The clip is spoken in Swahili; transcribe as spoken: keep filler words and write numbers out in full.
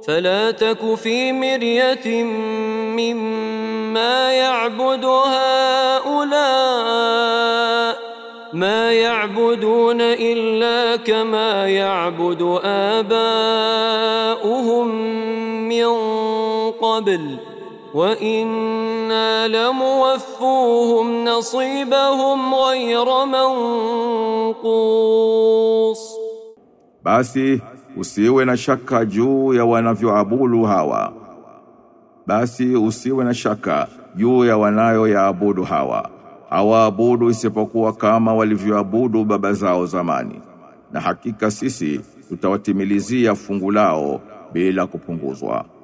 فلا تك في مرية مما يعبد هؤلاء ما يعبدون إلا كما يعبد آباؤهم من قبل وإنا لموفوهم نصيبهم غير منقوص. Basi usiwe na shaka juu ya wanavyoabudu hawa. Basi usiwe na shaka juu ya wanayoyaabudu hawa. Hawaabudu isipokuwa kama walivyoabudu baba zao zamani. Na hakika sisi tutawatimilizia fungu lao bila kupunguzwa.